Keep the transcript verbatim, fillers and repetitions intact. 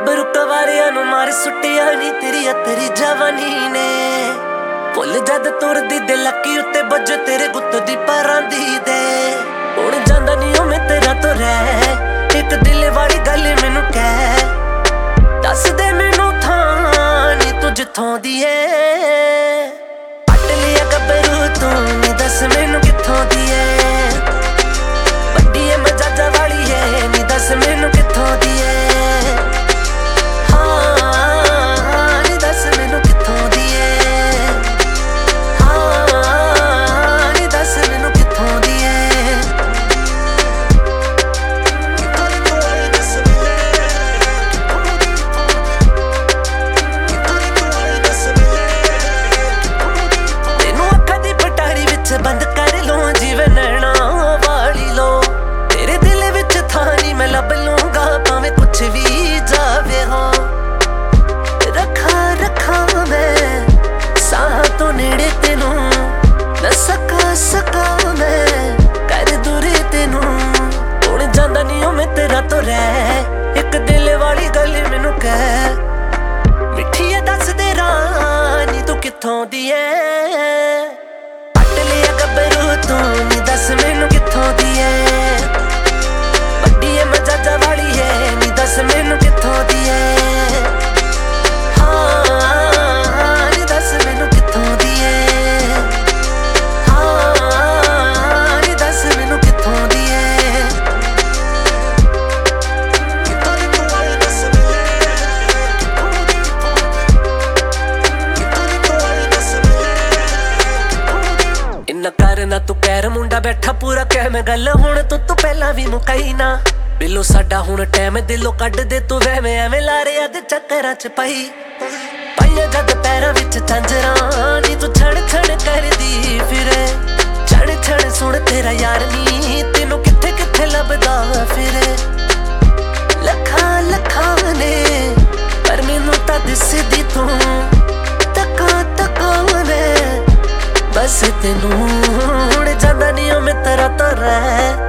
ਗੱਭਰੂ ਕਵਾਰਿਆਂ ਨੂੰ ਮਾਰ ਸੁੱਟਿਆ ਨੀ ਤੇਰੀ ਤੇਰੀ ਜਵਾਨੀ ਨੇ। ਭੁੱਲ ਜਦ ਤੁਰਦੀ ਦੇ ਲੱਕੀ ਉੱਤੇ ਵੱਜ ਤੇਰੇ ਗੁੱਤ ਦੀ ਪਰਾਂਦੀ ਦੇ। ਹੁਣ ਜਾਂਦਾ ਨੀ ਉਹ ਮੈਂ ਤੇਰਾ ਤੋਂ ਰਹਿ, ਇੱਕ ਦਿਲ ਵਾਲੀ ਗੱਲ ਮੈਨੂੰ ਕਹਿ। ਦੱਸ ਦੇ ਮੈਨੂੰ ਥਾਂ ਨੀ ਤੂੰ ਜਿੱਥੋਂ ਦੀ ਏ। ਪੱਟ ਲਿਆ ਗੱਭਰੂ ਤੂੰ ਨੀ ਦੱਸ ਮੈਨੂੰ ਕਿੱਥੋਂ ਦੀ ਏ। ਵੱਡੀ ਏ ਮਜਾਜਾ ਵਾਲੀ ਏ ਨੀ ਦੱਸ ਮੈਨੂੰ ਕਿੱਥੋਂ ਦੀ ਏ। ਬੰਦ ਕਰ ਲੋ ਜਿਵੇਂ ਨੈਣਾ ਵਾਲੀ ਲੋ, ਤੇਰੇ ਦਿਲ ਵਿੱਚ ਥਾਂ ਨੀ ਮੈਂ ਲੱਭ ਲੂੰਗਾ ਭਾਵੇਂ ਕੁਛ ਵੀ ਜਾਵੇ। ਹਾਂ ਰੱਖਾ ਰੱਖਾ ਮੈਂ ਸਾਹ ਤੋਂ ਨੇੜੇ ਤੈਨੂੰ, ਨਾ ਸਕਾ ਸਕਾ ਮੈਂ ਕਰ ਦੂਰੇ ਤੈਨੂੰ। ਹੁਣ ਜਾਂਦਾ ਨੀ ਉਹ ਮੈਂ ਤੇਰਾ ਤੋਂ ਰਹਿ, ਇੱਕ ਦਿਲ ਵਾਲੀ ਗੱਲ ਮੈਨੂੰ ਕਹਿ। ਮਿੱਠੀ ਏ ਦੱਸ ਦੇ ਰਾਣੀ ਤੂੰ ਕਿੱਥੋਂ ਦੀ ਏ। ਗੱਭਰੂ ਤੂੰ ਨੀ ਦੱਸ ਮੈਨੂੰ ਕਿੱਥੋਂ ਦੀ ਏ। ਵੱਡੀ ਏ ਮਜਾਜਾ ਵਾਲੀ ਏ ਨੀ ਦੱਸ ਮੈਨੂੰ ਕਿੱਥੋਂ ਦੀ ਏ। ਹਾਂ ਨੀ ਦੱਸ ਮੈਨੂੰ ਕਿੱਥੋਂ ਦੀ ਏ। ਹਾਂ ਨੀ ਦੱਸ ਮੈਨੂੰ ਕਿੱਥੋਂ ਦੀ ਏ। ਇੰਨਾ ਕਰ ਨਾ ਤੂੰ ਕਹਿਰ ਮੁੰਡਾ ਬੈਠਾ ਪੂਰਾ ਕਹਿ ਮੈਂ ਗੱਲ ਹੁਣ ਤੂੰ ਤੂੰ ਪਹਿਲਾਂ ਵੀ ਮੁਕਾਈ ਨਾ। ਬਿੱਲੋ ਸਾਡਾ ਹੁਣ ਟਾਈਮ ਦਿਲੋਂ ਕੱਢ ਦੇ ਤੂੰ ਵਹਿਵੇਂ ਐਵੇਂ ਲਾਰਿਆ ਦੇ ਚੱਕਰਾਂ ਚ ਪਈ। ਪਾਈਆਂ ਜਦ ਪੈਰਾਂ ਵਿੱਚ ਝਾਂਜਰਾਂ ਨੀ ਤੂੰ ਛਣ ਛਣ ਕਰਦੀ ਫਿਰੇ। ਛਣ ਛਣ ਸੁਣ ਤੇਰਾ ਯਾਰ ਨੀ ਤੈਨੂੰ ਕਿੱਥੇ ਕਿੱਥੇ ਲੱਭਦਾ ਫਿਰੇ। ਲੱਖਾਂ ਲੱਖਾਂ ਨੇ ਪਰ ਮੈਨੂੰ ਤਾਂ ਦਿਸਦੀ ਤੂੰ ਤੱਕਾਂ ਤੱਕਾਂ ਨੇ। ਬਸ ਤੈਨੂੰ ਹੁਣ ਜਾਂਦਾ ਨੀ ਉਹ ਮੈਂ ਤੇਰਾ ਤੋਂ ਰਹਿ।